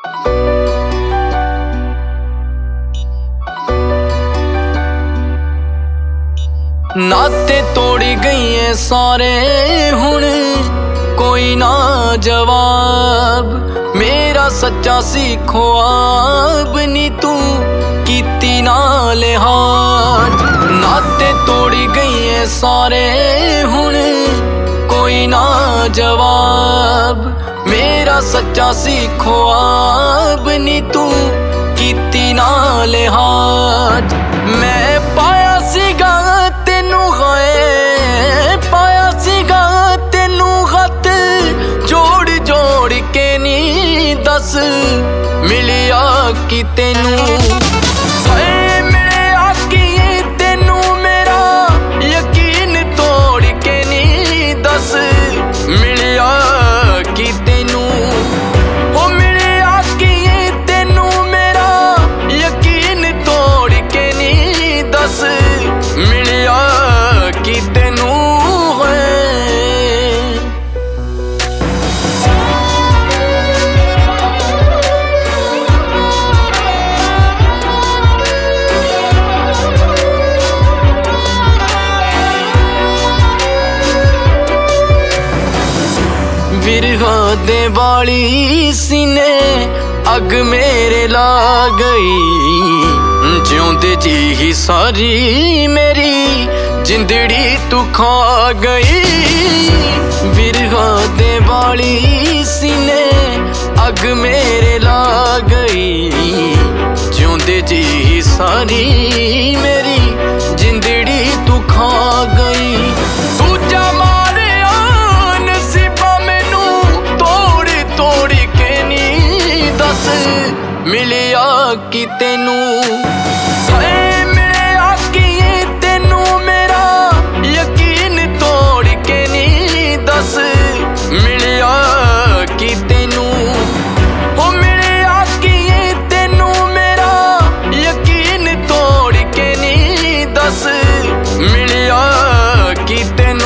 नाते तोड़ी गई सारे हुण कोई ना जवाब। मेरा सच्चा सी ख्वाब नी तू कीती ना लिहाज। नाते तोड़ी गई सारे हुण कोई ना जवाब। मेरा सच्चा सी ख्वाब नी तू कीती ना लिहाज। मैं पाया सीगा तेनू गए, पाया सीगा तेनू खत जोड़ जोड़ के नी दस मिलिया कि तेनू मिलिया कि तेनू मेरा यकीन तोड़ के नी दस मिलिया कि तेनू ओ मिलिया कि तेनू मेरा यकीन तोड़ के नी दस मिलिया कि तेनू विरहा दे वाली सीने अग मेरे ला गई। जिਉਂਦੇ जी ही सारी मेरी जिंदड़ी तू खा गई। विरहा दे वाली सीने अग मेरे ला गई। जिਉਂਦੇ जी ही सारी मेरी जिंदड़ी तू खा गई। दूजा मारिया नसीबा मैनू तोड़ तोड़ के नी दस मिलिया कि तेनू मिलिया कि तेनू मेरा यकीन तोड़ के नी दस मिलिया कि तेनू ओ मिलिया कि तेनू मेरा यकीन तोड़ के नी दस मिलिया कि तेनू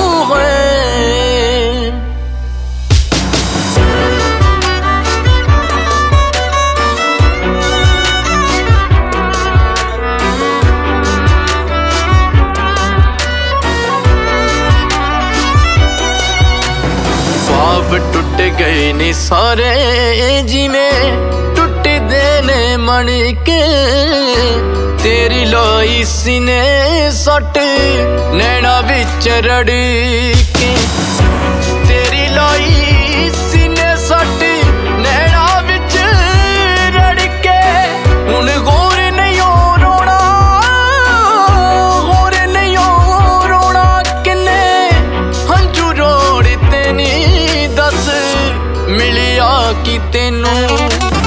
टुट गए ने सारे जिवें टुटदे ने मन के। तेरी लाई सीने सट नैना विच रड़ के। तेरी लाई सीने सट नैना विच रड़ के। हुण होर नहीं रोना, होर नहीं रोना किन्ने हंझू रोड़ ते नी दस मिलिया कि तेनू